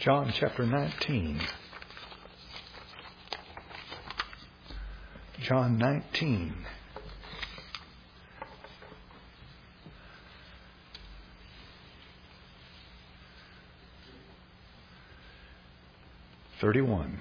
John chapter 19. John 19. (31).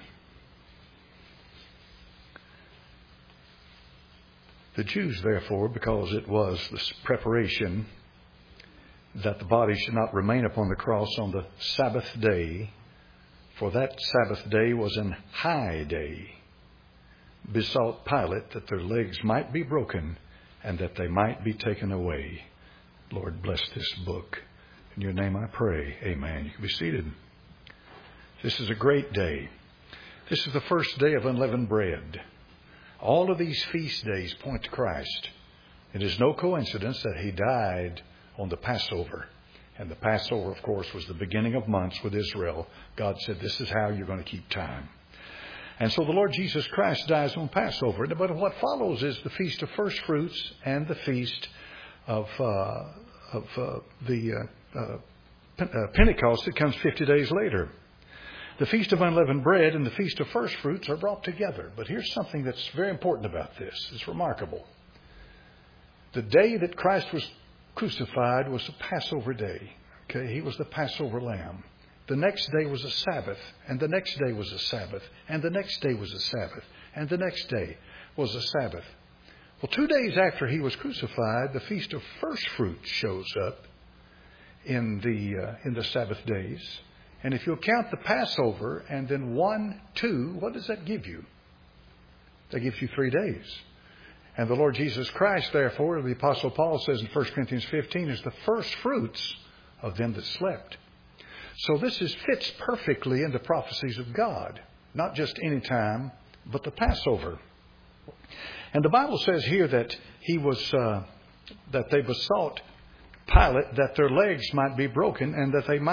The Jews, therefore, because it was this preparation that the body should not remain upon the cross on the Sabbath day, for that Sabbath day was an high day, besought Pilate that their legs might be broken and that they might be taken away. Lord, bless this book. In your name I pray. Amen. You can be seated. This is a great day. This is the first day of unleavened bread. All of these feast days point to Christ. It is no coincidence that He died on the Passover. And the Passover, of course, was the beginning of months with Israel. God said, this is how you're going to keep time. And so the Lord Jesus Christ dies on Passover. But what follows is the Feast of First Fruits and the Feast of Pentecost that comes 50 days later. The Feast of Unleavened Bread and the Feast of First Fruits are brought together. But here's something that's very important about this. It's remarkable. The day that Christ was crucified was a Passover day. Okay, He was the Passover lamb. The next day was a Sabbath, and the next day was a Sabbath, and the next day was a Sabbath, and the next day was a Sabbath. Well, 2 days after He was crucified, the Feast of First Fruits shows up in the Sabbath days. And if you'll count the Passover and then 1, 2, what does that give you? That gives you 3 days. And the Lord Jesus Christ, therefore, the Apostle Paul says in 1 Corinthians 15, is the first fruits of them that slept. So this fits perfectly in the prophecies of God. Not just any time, but the Passover. And the Bible says here that that they besought Pilate that their legs might be broken and that they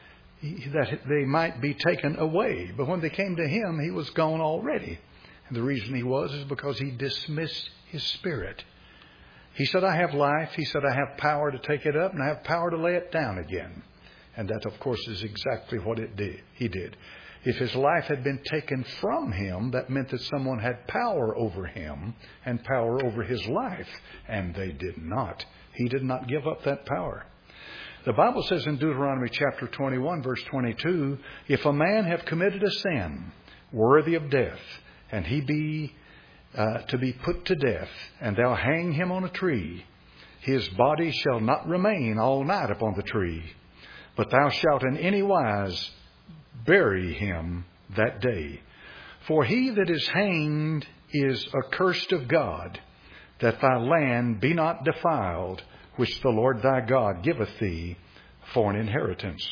might be taken away. But when they came to Him, He was gone already. And the reason He was is because He dismissed His spirit. He said, I have life. He said, I have power to take it up and I have power to lay it down again. And that, of course, is exactly what He did. If His life had been taken from Him, that meant that someone had power over Him and power over His life. And they did not. He did not give up that power. The Bible says in Deuteronomy chapter 21, verse 22, if a man have committed a sin worthy of death, and he be to be put to death, and thou hang him on a tree, his body shall not remain all night upon the tree, but thou shalt in any wise bury him that day. For he that is hanged is accursed of God, that thy land be not defiled, which the Lord thy God giveth thee for an inheritance.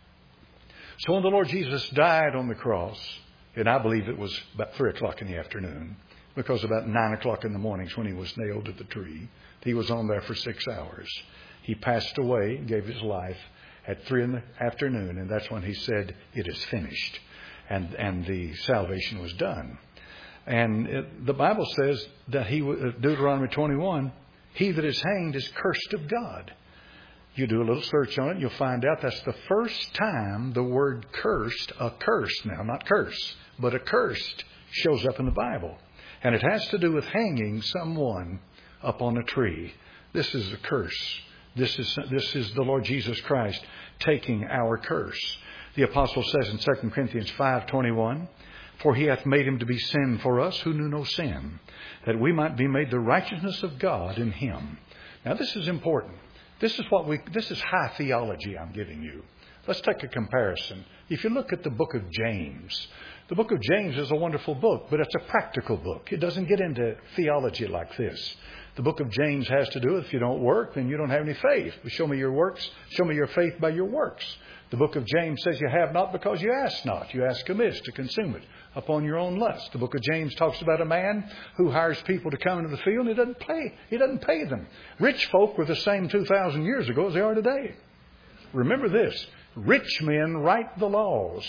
So when the Lord Jesus died on the cross, and I believe it was about 3 o'clock in the afternoon, because about 9 o'clock in the morning when He was nailed to the tree, He was on there for 6 hours. He passed away, gave His life at 3 in the afternoon, and that's when He said, it is finished. And the salvation was done. And the Bible says that Deuteronomy 21, he that is hanged is cursed of God. You do a little search on it, you'll find out that's the first time the word cursed, accursed, now not curse, but accursed, shows up in the Bible. And it has to do with hanging someone up on a tree. This is a curse. This is the Lord Jesus Christ taking our curse. The apostle says in 2 Corinthians 5:21, for He hath made Him to be sin for us who knew no sin, that we might be made the righteousness of God in Him. Now this is important. This is high theology I'm giving you. Let's take a comparison. If you look at the book of James, the book of James is a wonderful book, but it's a practical book. It doesn't get into theology like this. The book of James has to do with if you don't work, then you don't have any faith. But show me your works. Show me your faith by your works. The book of James says you have not because you ask not. You ask amiss to consume it upon your own lust. The book of James talks about a man who hires people to come into the field and he doesn't pay them. Rich folk were the same 2,000 years ago as they are today. Remember this. Rich men write the laws.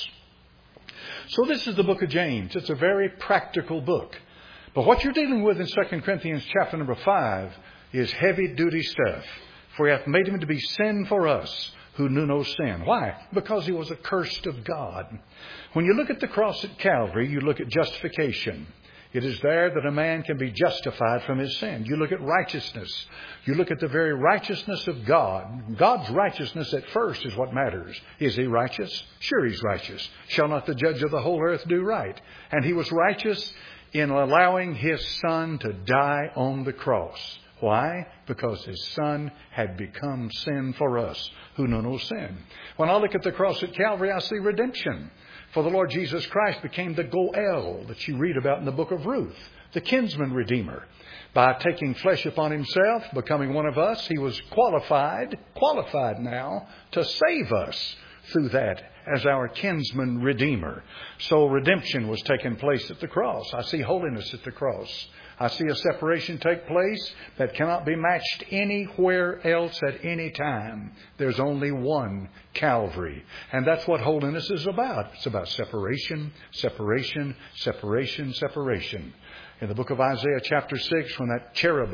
So this is the book of James. It's a very practical book. But what you're dealing with in 2 Corinthians chapter number 5 is heavy duty stuff. For He hath made Him to be sin for us, who knew no sin. Why? Because he was accursed of God. When you look at the cross at Calvary, you look at justification. It is there that a man can be justified from his sin. You look at righteousness. You look at the very righteousness of God. God's righteousness at first is what matters. Is he righteous? Sure, he's righteous. Shall not the judge of the whole earth do right? And he was righteous in allowing his Son to die on the cross. Why? Because his Son had become sin for us who know no sin. When I look at the cross at Calvary, I see redemption. For the Lord Jesus Christ became the Goel that you read about in the book of Ruth, the kinsman redeemer. By taking flesh upon himself, becoming one of us, he was qualified now to save us through that as our kinsman redeemer. So redemption was taking place at the cross. I see holiness at the cross. I see a separation take place that cannot be matched anywhere else at any time. There's only one Calvary. And that's what holiness is about. It's about separation, separation, separation, separation. In the book of Isaiah chapter 6, when that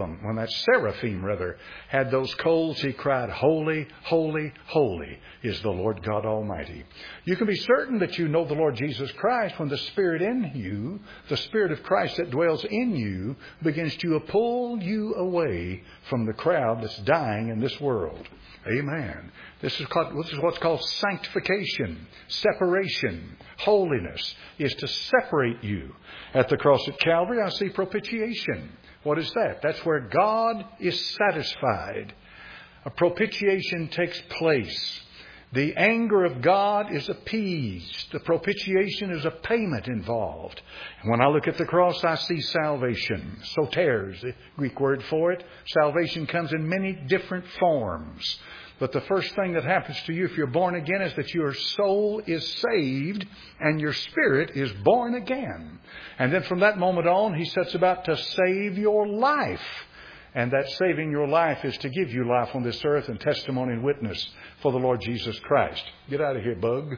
seraphim had those coals, he cried, "Holy, holy, holy is the Lord God Almighty." You can be certain that you know the Lord Jesus Christ when the Spirit in you, the Spirit of Christ that dwells in you, begins to pull you away from the crowd that's dying in this world. Amen. This is what's called sanctification, separation. Holiness is to separate you. At the cross at Calvary, I see propitiation. What is that? That's where God is satisfied. A propitiation takes place. The anger of God is appeased. The propitiation is a payment involved. And when I look at the cross, I see salvation. Soter is the Greek word for it. Salvation comes in many different forms. But the first thing that happens to you if you're born again is that your soul is saved and your spirit is born again. And then from that moment on, he sets about to save your life. And that saving your life is to give you life on this earth and testimony and witness for the Lord Jesus Christ. Get out of here, bug.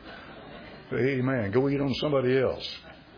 Amen. Go eat on somebody else.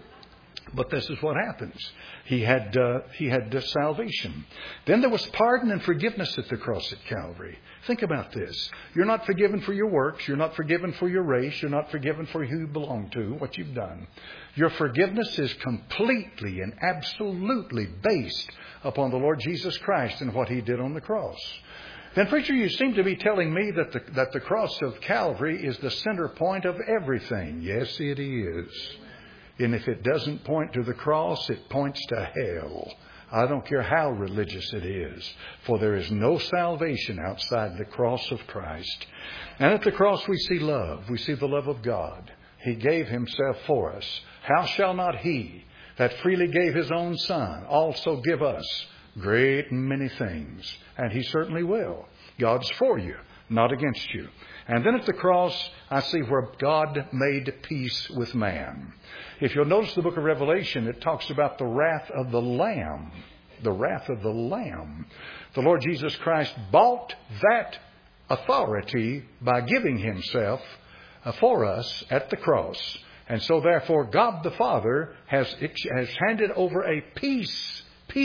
But this is what happens. He had salvation. Then there was pardon and forgiveness at the cross at Calvary. Think about this. You're not forgiven for your works. You're not forgiven for your race. You're not forgiven for who you belong to, what you've done. Your forgiveness is completely and absolutely based upon the Lord Jesus Christ and what He did on the cross. Then, preacher, you seem to be telling me that the cross of Calvary is the center point of everything. Yes, it is. And if it doesn't point to the cross, it points to hell. I don't care how religious it is, for there is no salvation outside the cross of Christ. And at the cross we see love. We see the love of God. He gave Himself for us. How shall not He that freely gave His own Son also give us great many things? And He certainly will. God's for you, not against you. And then at the cross, I see where God made peace with man. If you'll notice the book of Revelation, it talks about the wrath of the Lamb. The wrath of the Lamb. The Lord Jesus Christ bought that authority by giving Himself for us at the cross. And so therefore God the Father has handed over a peace,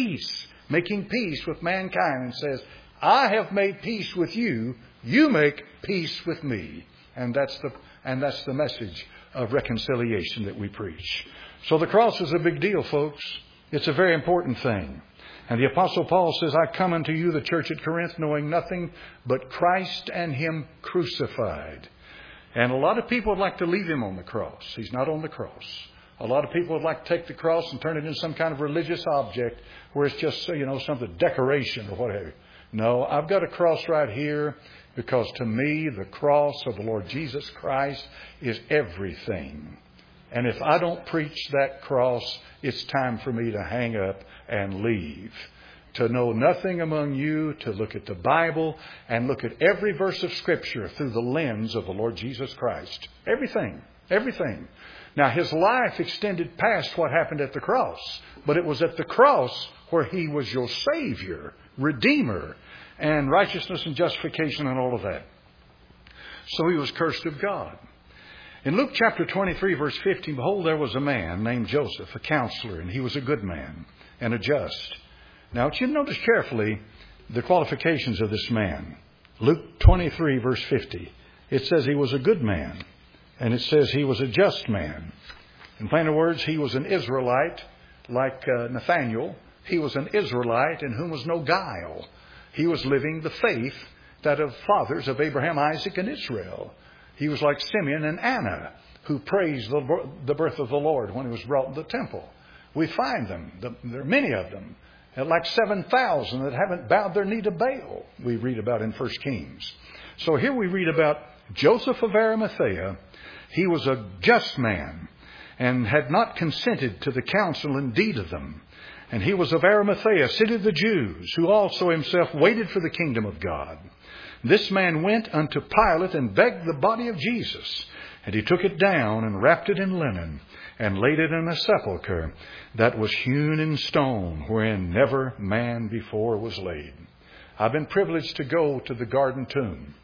making peace with mankind, and says, I have made peace with you. You make peace with me. And that's the message of reconciliation that we preach. So the cross is a big deal, folks. It's a very important thing. And the Apostle Paul says, I come unto you, the church at Corinth, knowing nothing but Christ and Him crucified. And a lot of people would like to leave Him on the cross. He's not on the cross. A lot of people would like to take the cross and turn it into some kind of religious object where it's just, something, decoration or whatever. No, I've got a cross right here because to me, the cross of the Lord Jesus Christ is everything. And if I don't preach that cross, it's time for me to hang up and leave. To know nothing among you, to look at the Bible and look at every verse of Scripture through the lens of the Lord Jesus Christ. Everything. Now, His life extended past what happened at the cross. But it was at the cross where He was your Savior, Redeemer, and righteousness and justification and all of that. So He was cursed of God. In Luke chapter 23, verse 15, behold, there was a man named Joseph, a counselor, and he was a good man and a just. Now, I want you to notice carefully the qualifications of this man. Luke 23, verse 50. It says he was a good man. And it says he was a just man. In plainer words, he was an Israelite like Nathaniel. He was an Israelite in whom was no guile. He was living the faith that of fathers of Abraham, Isaac, and Israel. He was like Simeon and Anna, who praised the birth of the Lord when he was brought to the temple. We find them. There are many of them. Like 7,000 that haven't bowed their knee to Baal, we read about in 1 Kings. So here we read about Joseph of Arimathea. He was a just man and had not consented to the counsel and deed of them. And he was of Arimathea, city of the Jews, who also himself waited for the kingdom of God. This man went unto Pilate and begged the body of Jesus. And he took it down and wrapped it in linen and laid it in a sepulchre that was hewn in stone, wherein never man before was laid. I've been privileged to go to the garden tomb.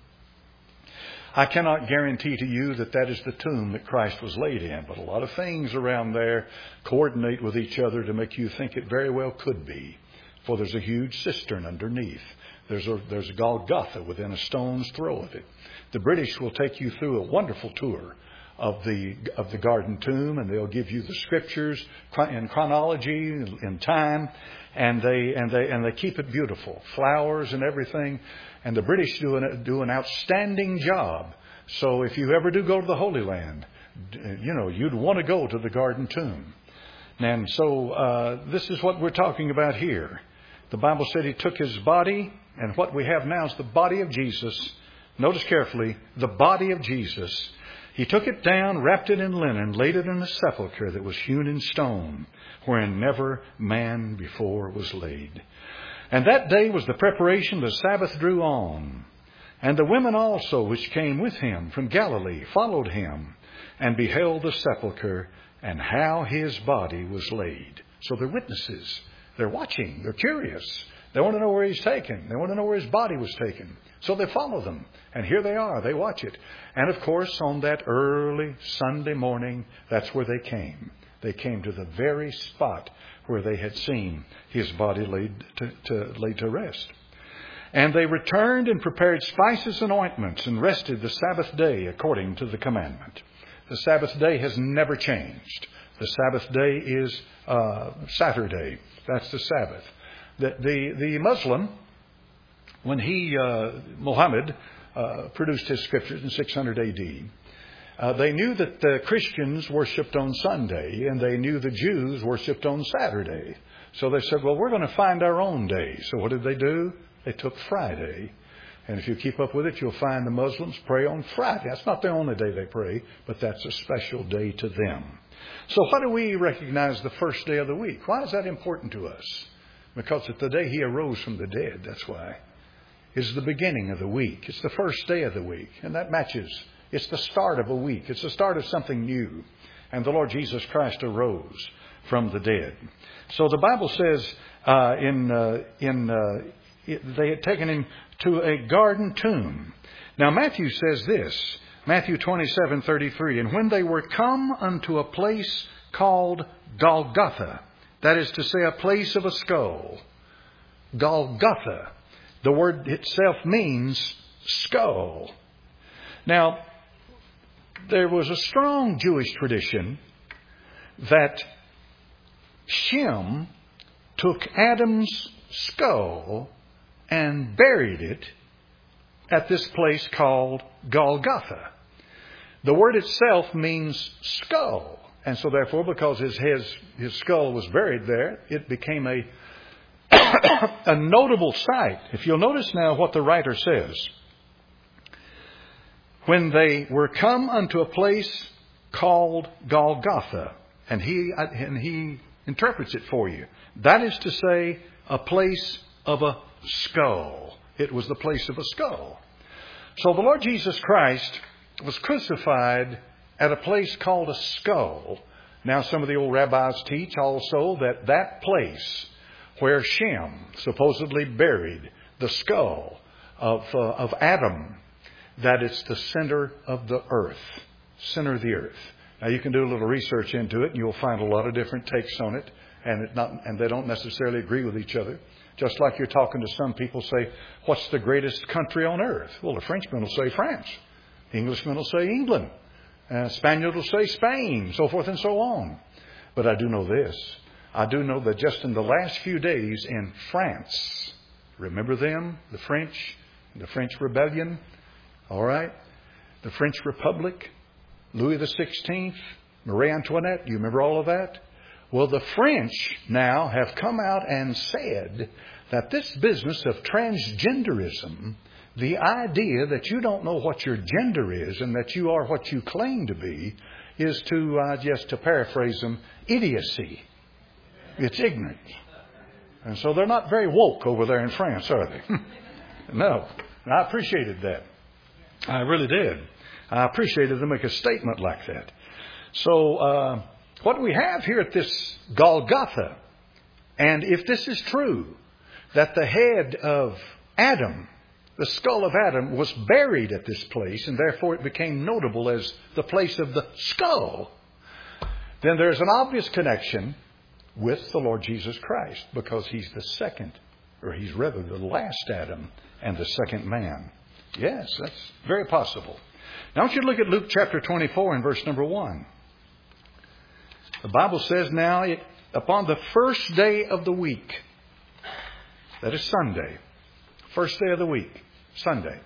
I cannot guarantee to you that that is the tomb that Christ was laid in, but a lot of things around there coordinate with each other to make you think it very well could be. For there's a huge cistern underneath. There's a Golgotha within a stone's throw of it. The British will take you through a wonderful tour of the garden tomb, and they'll give you the scriptures in chronology, in time, and they keep it beautiful, flowers and everything. And the British do an outstanding job. So if you ever do go to the Holy Land, you'd want to go to the garden tomb. And so this is what we're talking about here. The Bible said he took his body, and what we have now is the body of Jesus. Notice carefully, the body of Jesus. He took it down, wrapped it in linen, laid it in a sepulchre that was hewn in stone, wherein never man before was laid. And that day was the preparation, the Sabbath drew on. And the women also which came with him from Galilee followed him, and beheld the sepulchre, and how his body was laid. So they're witnesses. They're watching. They're curious. They want to know where he's taken. They want to know where his body was taken. So they follow them. And here they are. They watch it. And of course, on that early Sunday morning, that's where they came. They came to the very spot where they had seen his body laid to rest. And they returned and prepared spices and ointments and rested the Sabbath day according to the commandment. The Sabbath day has never changed. The Sabbath day is Saturday. That's the Sabbath. The Muslim, when Muhammad produced his scriptures in 600 AD, they knew that the Christians worshipped on Sunday, and they knew the Jews worshipped on Saturday. So they said, well, we're going to find our own day. So what did they do? They took Friday. And if you keep up with it, you'll find the Muslims pray on Friday. That's not the only day they pray, but that's a special day to them. So why do we recognize the first day of the week? Why is that important to us? Because it's the day he arose from the dead. That's why. It's the beginning of the week. It's the first day of the week. And that matches. It's the start of a week. It's the start of something new. And the Lord Jesus Christ arose from the dead. So the Bible says they had taken him to a garden tomb. Now Matthew says this, Matthew 27:33, and when they were come unto a place called Golgotha, that is to say, a place of a skull. Golgotha, the word itself means skull. Now, there was a strong Jewish tradition that Shem took Adam's skull and buried it at this place called Golgotha. The word itself means skull. And so therefore, because his skull was buried there, it became a notable sight. If you'll notice now what the writer says. When they were come unto a place called Golgotha, and he interprets it for you. That is to say, a place of a skull. It was the place of a skull. So the Lord Jesus Christ was crucified at a place called a skull. Now some of the old rabbis teach also that place where Shem supposedly buried the skull of Adam, that it's the center of the earth. Center of the earth. Now you can do a little research into it and you'll find a lot of different takes on it. And they don't necessarily agree with each other. Just like you're talking to some people say, what's the greatest country on earth? Well, the Frenchman will say France. Englishmen will say England. Spaniards will say Spain, so forth and so on. But I do know this. I do know that just in the last few days in France, remember them? The French Rebellion, all right? The French Republic, Louis XVI, Marie Antoinette, you remember all of that? Well, the French now have come out and said that this business of transgenderism, the idea that you don't know what your gender is and that you are what you claim to be, is just to paraphrase them, idiocy. It's ignorance. And so they're not very woke over there in France, are they? No. And I appreciated that. I really did. I appreciated them make a statement like that. So what we have here at this Golgotha, and if this is true, that the head of Adam, the skull of Adam, was buried at this place, and therefore it became notable as the place of the skull, then there's an obvious connection with the Lord Jesus Christ, because he's the second, or he's rather the last Adam and the second man. Yes, that's very possible. Now I want you to look at Luke chapter 24 and verse number 1. The Bible says, now upon the first day of the week, that is Sunday, first day of the week, Sunday,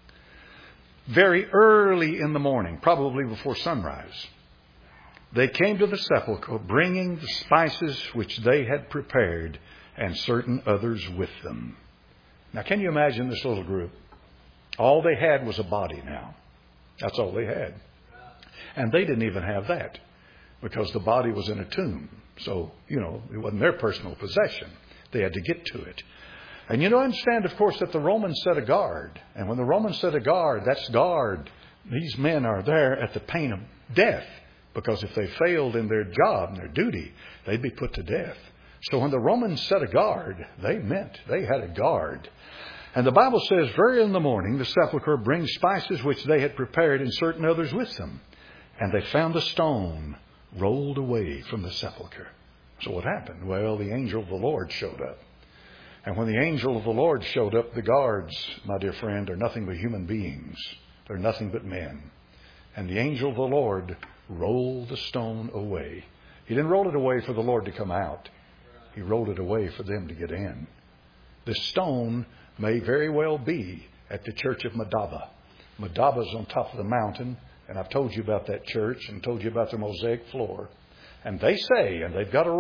very early in the morning, probably before sunrise, they came to the sepulchre, bringing the spices which they had prepared, and certain others with them. Now, can you imagine this little group? All they had was a body now. That's all they had. And they didn't even have that, because the body was in a tomb. So, it wasn't their personal possession. They had to get to it. And understand, of course, that the Romans set a guard. And when the Romans set a guard, that's guard. These men are there at the pain of death. Because if they failed in their job and their duty, they'd be put to death. So when the Romans set a guard, they meant they had a guard. And the Bible says, very in the morning, the sepulchre brings spices which they had prepared, and certain others with them. And they found the stone rolled away from the sepulchre. So what happened? Well, the angel of the Lord showed up. And when the angel of the Lord showed up, the guards, my dear friend, are nothing but human beings. They're nothing but men. And the angel of the Lord rolled the stone away. He didn't roll it away for the Lord to come out. He rolled it away for them to get in. This stone may very well be at the church of Madaba. Madaba's on top of the mountain, and I've told you about that church and told you about the mosaic floor. And they say, and they've got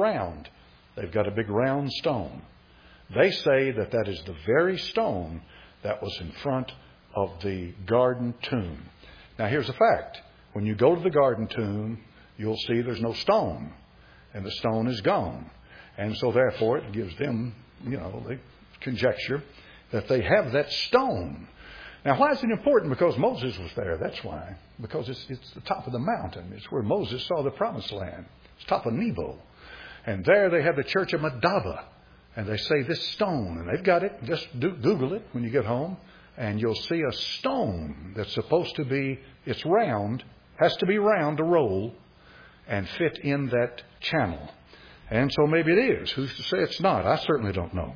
a big round stone. They say that that is the very stone that was in front of the garden tomb. Now here's a fact. When you go to the garden tomb, you'll see there's no stone. And the stone is gone. And so therefore it gives them, they conjecture that they have that stone. Now why is it important? Because Moses was there. That's why. Because it's the top of the mountain. It's where Moses saw the promised land. It's top of Nebo. And there they have the church of Madaba. And they say this stone. And they've got it. Just Google it when you get home. And you'll see a stone that's supposed to be, it's round, has to be round to roll and fit in that channel. And so maybe it is. Who's to say it's not? I certainly don't know.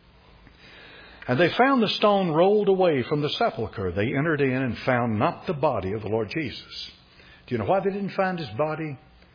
And they found the stone rolled away from the sepulchre. They entered in and found not the body of the Lord Jesus. Do you know why they didn't find his body?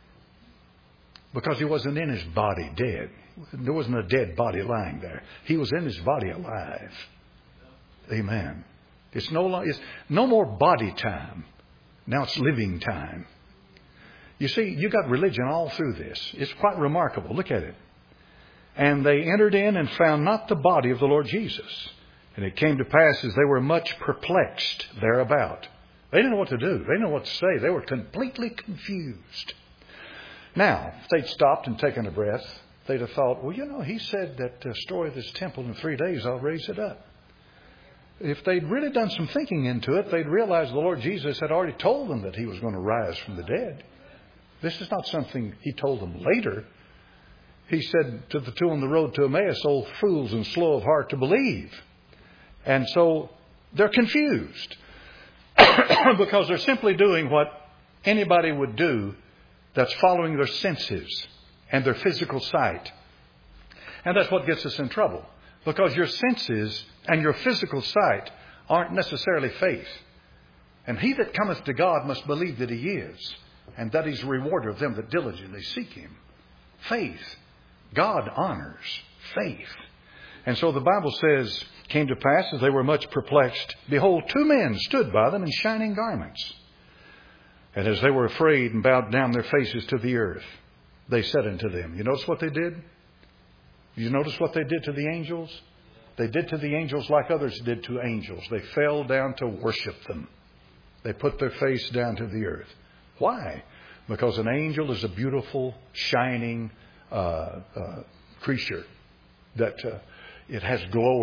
Because he wasn't in his body dead. There wasn't a dead body lying there. He was in his body alive. Amen. It's no more body time. Now it's living time. You see, you got religion all through this. It's quite remarkable. Look at it. And they entered in and found not the body of the Lord Jesus. And it came to pass as they were much perplexed thereabout. They didn't know what to do. They didn't know what to say. They were completely confused. Now, if they'd stopped and taken a breath, they'd have thought, well, he said that destroy this temple in 3 days, I'll raise it up. If they'd really done some thinking into it, they'd realize the Lord Jesus had already told them that he was going to rise from the dead. This is not something he told them later. He said to the two on the road to Emmaus, "O fools and slow of heart to believe." And so they're confused because they're simply doing what anybody would do that's following their senses and their physical sight. And that's what gets us in trouble, because your senses and your physical sight aren't necessarily faith. And he that cometh to God must believe that he is, and that he's a rewarder of them that diligently seek him. Faith. God honors faith. And so the Bible says, came to pass as they were much perplexed, behold, 2 men stood by them in shining garments. And as they were afraid and bowed down their faces to the earth, they said unto them, you notice what they did? You notice what they did to the angels? They did to the angels like others did to angels. They fell down to worship them. They put their face down to the earth. Why? Because an angel is a beautiful, shining creature that it has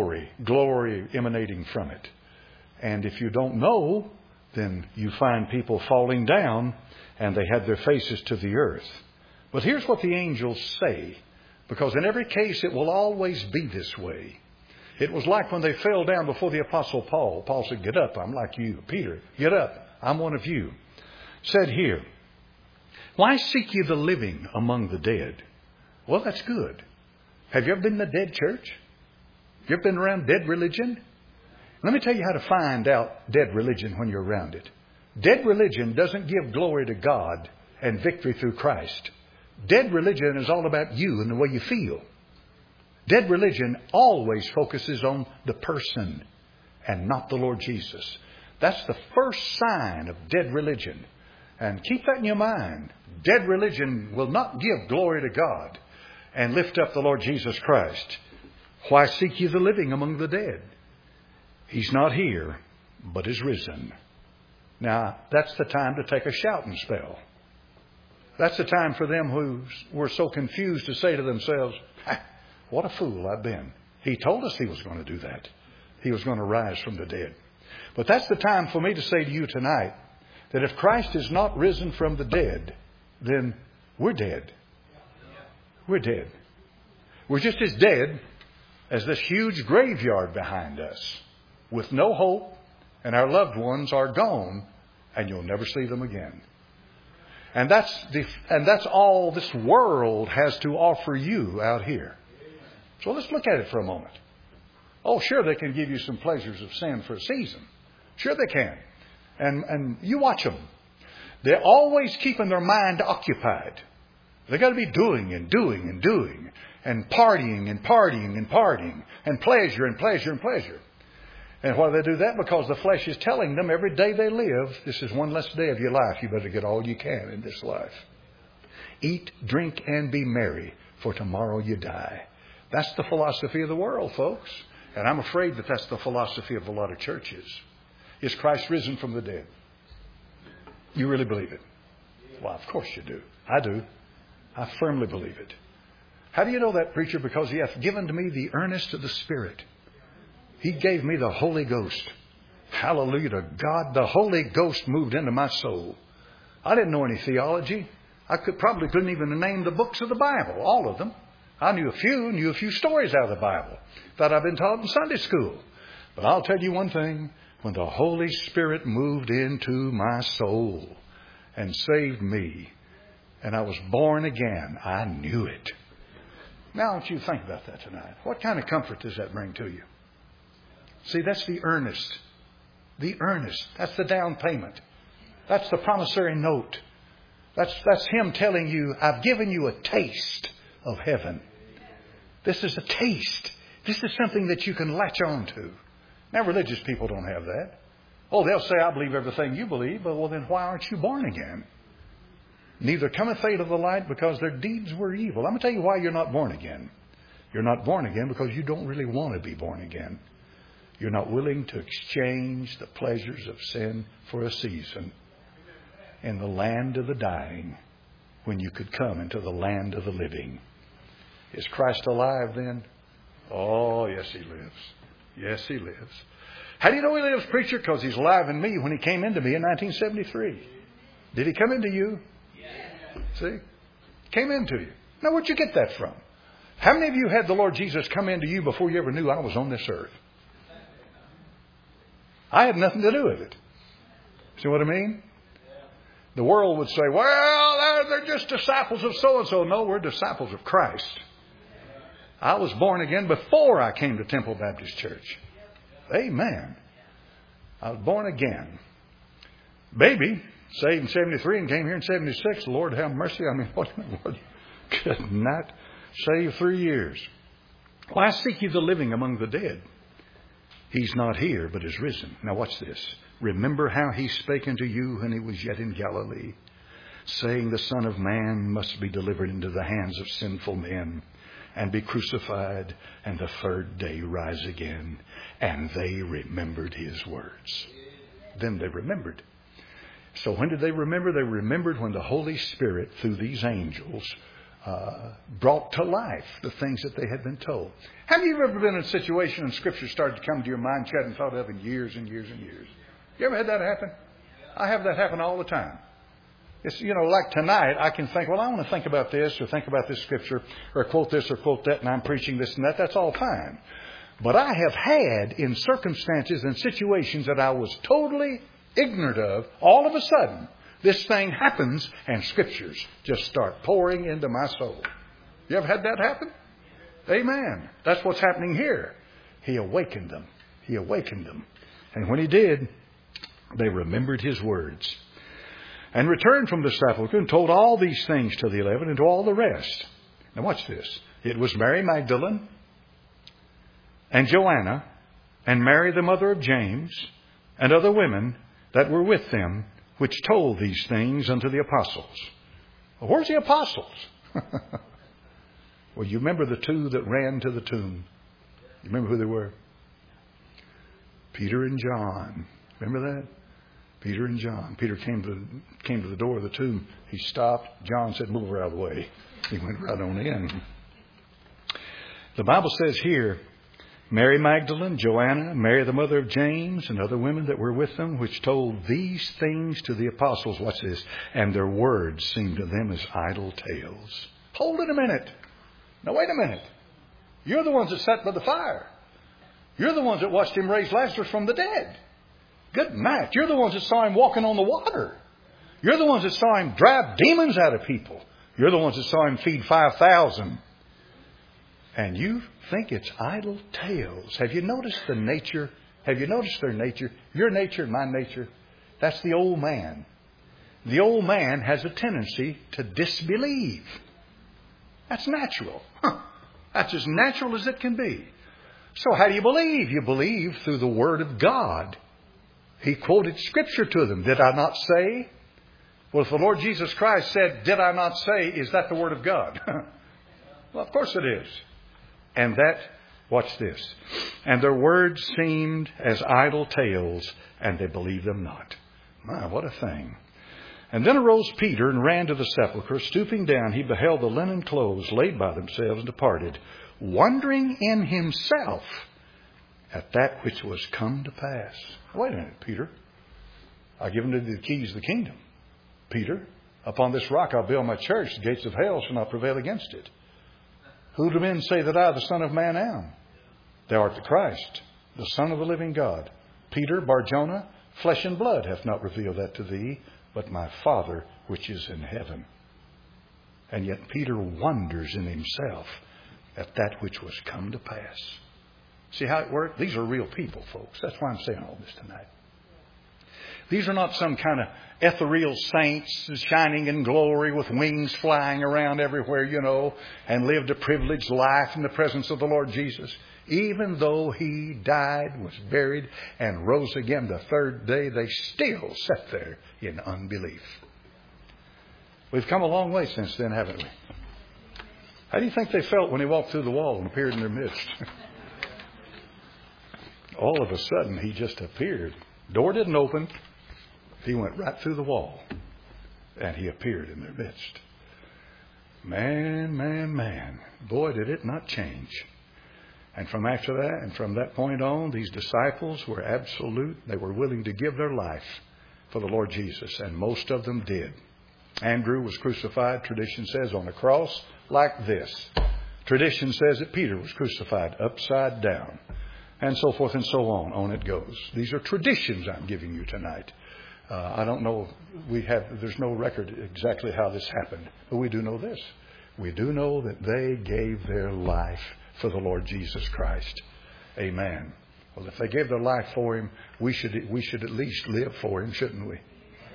glory emanating from it. And if you don't know, then you find people falling down and they had their faces to the earth. But here's what the angels say, because in every case it will always be this way. It was like when they fell down before the Apostle Paul. Paul said, get up, I'm like you. Peter, get up, I'm one of you. Said here, why seek ye the living among the dead? Well, that's good. Have you ever been in a dead church? You ever been around dead religion? Let me tell you how to find out dead religion when you're around it. Dead religion doesn't give glory to God and victory through Christ. Dead religion is all about you and the way you feel. Dead religion always focuses on the person and not the Lord Jesus. That's the first sign of dead religion. And keep that in your mind. Dead religion will not give glory to God and lift up the Lord Jesus Christ. Why seek ye the living among the dead? He's not here, but is risen. Now, that's the time to take a shouting spell. That's the time for them who were so confused to say to themselves, what a fool I've been. He told us he was going to do that. He was going to rise from the dead. But that's the time for me to say to you tonight that if Christ is not risen from the dead, then we're dead. We're dead. We're just as dead as this huge graveyard behind us with no hope, and our loved ones are gone and you'll never see them again. And that's all this world has to offer you out here. So let's look at it for a moment. Oh, sure, they can give you some pleasures of sin for a season. Sure they can. And you watch them. They're always keeping their mind occupied. They've got to be doing and doing and doing and partying and partying and partying and pleasure and pleasure and pleasure. And why do they do that? Because the flesh is telling them every day they live, this is one less day of your life. You better get all you can in this life. Eat, drink, and be merry, for tomorrow you die. That's the philosophy of the world, folks. And I'm afraid that that's the philosophy of a lot of churches. Is Christ risen from the dead? You really believe it? Well, of course you do. I do. I firmly believe it. How do you know that, preacher? Because He hath given to me the earnest of the Spirit. He gave me the Holy Ghost. Hallelujah to God. The Holy Ghost moved into my soul. I didn't know any theology. I probably couldn't even name the books of the Bible, all of them. I knew a few stories out of the Bible that I've been taught in Sunday school. But I'll tell you one thing. When the Holy Spirit moved into my soul and saved me, and I was born again, I knew it. Now, I want you to think about that tonight. What kind of comfort does that bring to you? See, that's the earnest. The earnest. That's the down payment. That's the promissory note. That's Him telling you, I've given you a taste of heaven. This is a taste. This is something that you can latch on to. Now, religious people don't have that. Oh, they'll say, I believe everything you believe. But, well, then why aren't you born again? Neither cometh they to the light because their deeds were evil. I'm going to tell you why you're not born again. You're not born again because you don't really want to be born again. You're not willing to exchange the pleasures of sin for a season in the land of the dying when you could come into the land of the living. Is Christ alive then? Oh, yes, He lives. Yes, He lives. How do you know He lives, preacher? Because He's alive in me when He came into me in 1973. Did He come into you? Yes. See? Came into you. Now, where'd you get that from? How many of you had the Lord Jesus come into you before you ever knew I was on this earth? I had nothing to do with it. See what I mean? The world would say, well, they're just disciples of so-and-so. No, we're disciples of Christ. I was born again before I came to Temple Baptist Church. Amen. I was born again. baby, saved in 73 and came here in 76. Lord have mercy. I mean, what in the Lord could not save 3 years? Why seek ye the living among the dead? He's not here, but is risen. Now watch this. Remember how he spake unto you when he was yet in Galilee, saying, the Son of Man must be delivered into the hands of sinful men, and be crucified, and the third day rise again. And they remembered his words. Then they remembered. So when did they remember? They remembered when the Holy Spirit, through these angels, brought to life the things that they had been told. Have you ever been in a situation and Scripture started to come to your mind you hadn't thought of in years and years and years? You ever had that happen? I have that happen all the time. It's, like tonight, I can think, well, I want to think about this or think about this Scripture or quote this or quote that, and I'm preaching this and that. That's all fine. But I have had in circumstances and situations that I was totally ignorant of, all of a sudden, this thing happens and Scriptures just start pouring into my soul. You ever had that happen? Amen. That's what's happening here. He awakened them. He awakened them. And when he did, they remembered his words. And returned from the sepulchre and told all these things to the 11 and to all the rest. Now watch this. It was Mary Magdalene and Joanna and Mary the mother of James and other women that were with them, which told these things unto the apostles. Well, where's the apostles? Well, you remember the two that ran to the tomb. You remember who they were? Peter and John. Remember that? Peter and John. Peter came to the door of the tomb. He stopped. John said, move her out of the way. He went right on in. The Bible says here, Mary Magdalene, Joanna, Mary the mother of James, and other women that were with them, which told these things to the apostles. Watch this. And their words seemed to them as idle tales. Hold it a minute. Now wait a minute. You're the ones that sat by the fire. You're the ones that watched him raise Lazarus from the dead. Good night. You're the ones that saw him walking on the water. You're the ones that saw him drive demons out of people. You're the ones that saw him feed 5,000. And you think it's idle tales. Have you noticed the nature? Have you noticed their nature? Your nature and my nature. That's the old man. The old man has a tendency to disbelieve. That's natural. That's as natural as it can be. So how do you believe? You believe through the Word of God. He quoted Scripture to them. Did I not say? Well, if the Lord Jesus Christ said, did I not say, is that the Word of God? Well, of course it is. And that, watch this. And their words seemed as idle tales, and they believed them not. My, what a thing. And then arose Peter and ran to the sepulchre. Stooping down, he beheld the linen clothes laid by themselves and departed, wondering in himself at that which was come to pass. Wait a minute, Peter. I've given you the keys of the kingdom. Peter, upon this rock I'll build my church. The gates of hell shall not prevail against it. Who do men say that I, the Son of Man, am? Thou art the Christ, the Son of the living God. Peter, Bar-Jonah, flesh and blood hath not revealed that to thee, but my Father which is in heaven. And yet Peter wonders in himself at that which was come to pass. See how it worked? These are real people, folks. That's why I'm saying all this tonight. These are not some kind of ethereal saints shining in glory with wings flying around everywhere, and lived a privileged life in the presence of the Lord Jesus. Even though he died, was buried, and rose again the third day, they still sat there in unbelief. We've come a long way since then, haven't we? How do you think they felt when he walked through the wall and appeared in their midst? All of a sudden, he just appeared. Door didn't open. He went right through the wall. And he appeared in their midst. Man, man, man. Boy, did it not change. And from after that, and from that point on, these disciples were absolute. They were willing to give their life for the Lord Jesus. And most of them did. Andrew was crucified, tradition says, on a cross like this. Tradition says that Peter was crucified upside down. And so forth and so on. On it goes. These are traditions I'm giving you tonight. I don't know. There's no record exactly how this happened. But we do know this. We do know that they gave their life for the Lord Jesus Christ. Amen. Well, if they gave their life for Him, we should at least live for Him, shouldn't we?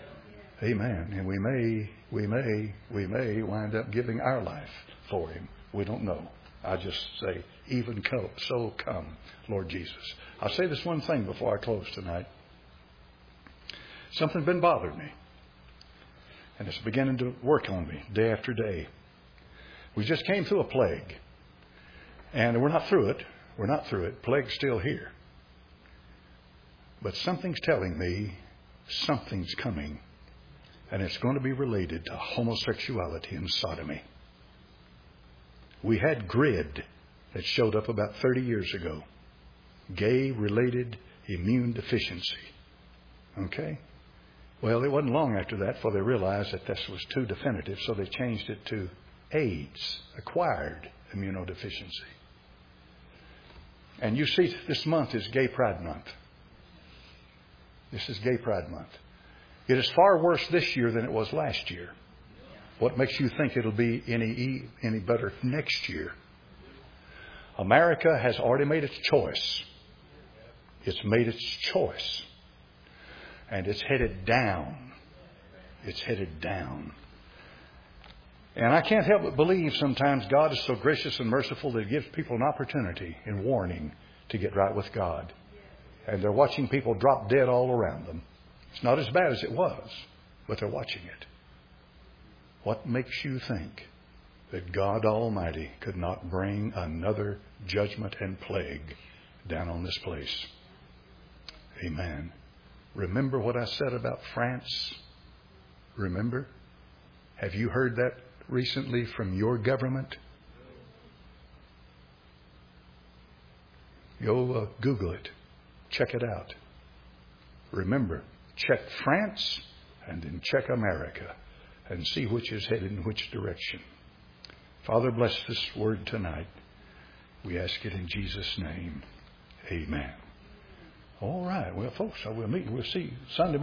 Amen. And we may wind up giving our life for Him. We don't know. I just say, even so come, Lord Jesus. I'll say this one thing before I close tonight. Something's been bothering me. And it's beginning to work on me day after day. We just came through a plague. And we're not through it. We're not through it. Plague's still here. But something's telling me something's coming. And it's going to be related to homosexuality and sodomy. We had GRID that showed up about 30 years ago. Gay-related immune deficiency. Okay? Well, it wasn't long after that before they realized that this was too definitive, so they changed it to AIDS, acquired immunodeficiency. And you see, this month is Gay Pride Month. This is Gay Pride Month. It is far worse this year than it was last year. What makes you think it'll be any better next year? America has already made its choice. It's made its choice. And it's headed down. It's headed down. And I can't help but believe sometimes God is so gracious and merciful that He gives people an opportunity and warning to get right with God. And they're watching people drop dead all around them. It's not as bad as it was, but they're watching it. What makes you think that God Almighty could not bring another judgment and plague down on this place? Amen. Remember what I said about France? Remember? Have you heard that recently from your government? Go Google it. Check it out. Remember, check France and then check America and see which is headed in which direction. Father, bless this word tonight. We ask it in Jesus' name. Amen. All right. Well, folks, we'll meet. We'll see Sunday.